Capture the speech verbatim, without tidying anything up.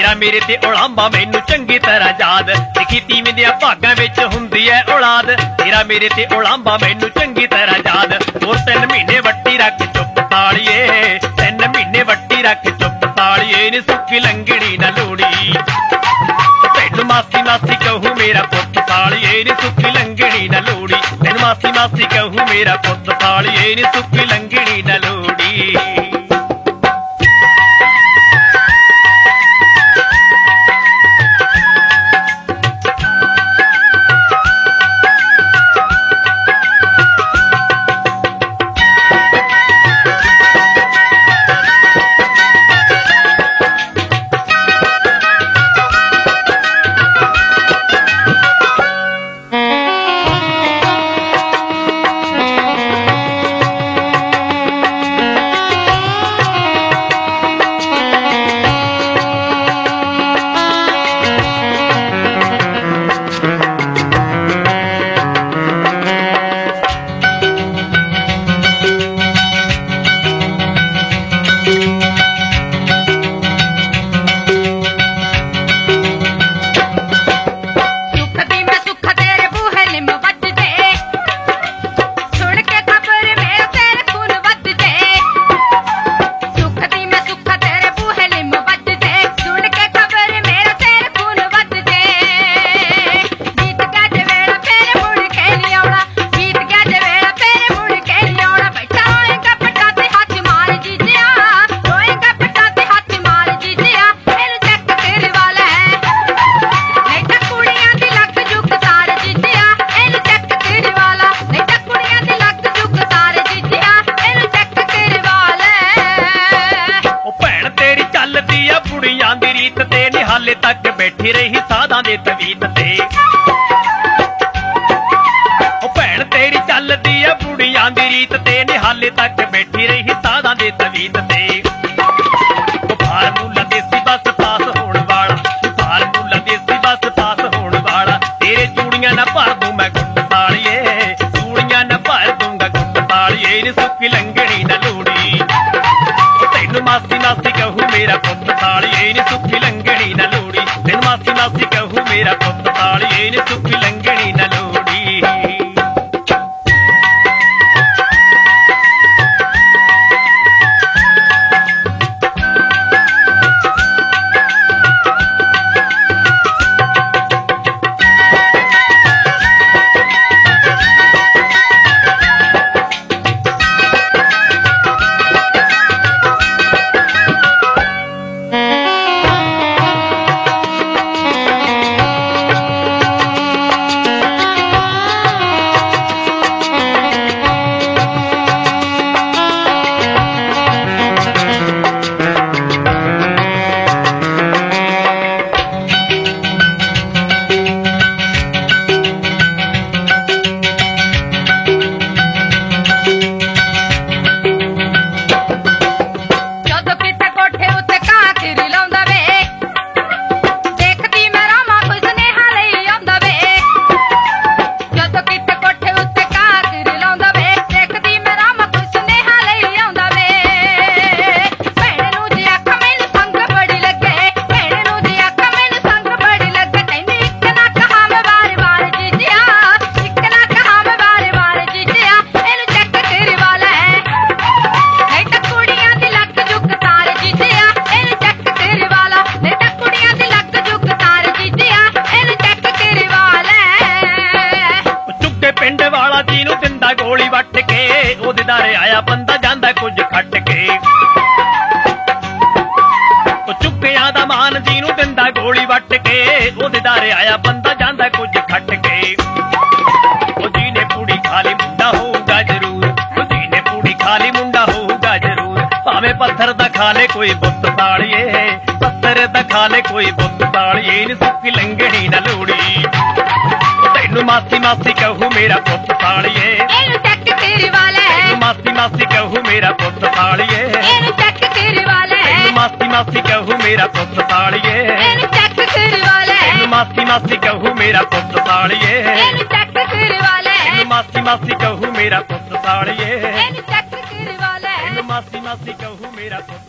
तेरा मेरे ते उलांबा मैनू चंगी तरह याद। लिखी तीवें दियां भागां विच हुंदी ऐ औलाद। तेरा मेरे ते उलांबा मैनू चंगी तरह याद। और तीन महीने वट्टी रख चुप तालिए, तीन महीने वट्टी रख चुप तालिए, नी सुखी लंगड़ी ना लोड़ी। तैनू मासी मासी कहूं मेरा पुत्त सालिए, नी सुखी लंगड़ी ना लोड़ी। तैनू मासी मासी कहूं मेरा पुत्त सालिए, नी सुखी लंगड़ी ना लोड़ी। हाले तक बैठी रही साधां दे तवीत ते। भैन तेरी चलदी है बुढ़ियां दी रीत ते, निहाले तक बैठी रही साधां दे तवीत ते। फार्मूला देसी बस पास होने वाला, फार्मूला देसी बस पास होने वाला। तेरे चूड़ियां ना भर दूं मैं गुट सालिए, चूड़ियां ना भर दूंगा गुट सालिए, नी सुखी लंगड़ी ना लोड़ी। तैनू मासी मासी कहूं मेरा पुत्त सालिए, नी सुखी लंगड़ी ना लोड़ी। तैनू मासी मासी कहूं मेरा पुत्त सालिए, नी सुखी लंगड़ी ना लोड़ी। गोली वट के ओदे दारे आया बंदा जांदा कुछ खट के। चुक्कियां दा मान जी नूं दिंदा गोली वट के, ओदे दारे आया बंदा जांदा कुछ खट के। ओ जी ने पूड़ी खाली मुंडा होऊगा जरूर, ओ जी ने पूड़ी खाली मुंडा होऊगा जरूर। भावें पत्थर दा खा ले कोई बुत तालिए, पत्थर दा खा ले कोई बुत तालिए, नी सुखी लंगड़ी ना लोड़ी। तैनू मासी मासी कहूं मेरा पुत्त सालिए, मासी मासी कहूं मेरा पुत्त सालिए, मासी मासी कहूं मेरा पुत्त सालिए, मासी मासी कहूं मेरा पुत्त सालिए, मासी मासी कहूं मेरा पुत्त सालिए, मासी मासी कहूं मेरा पुत्त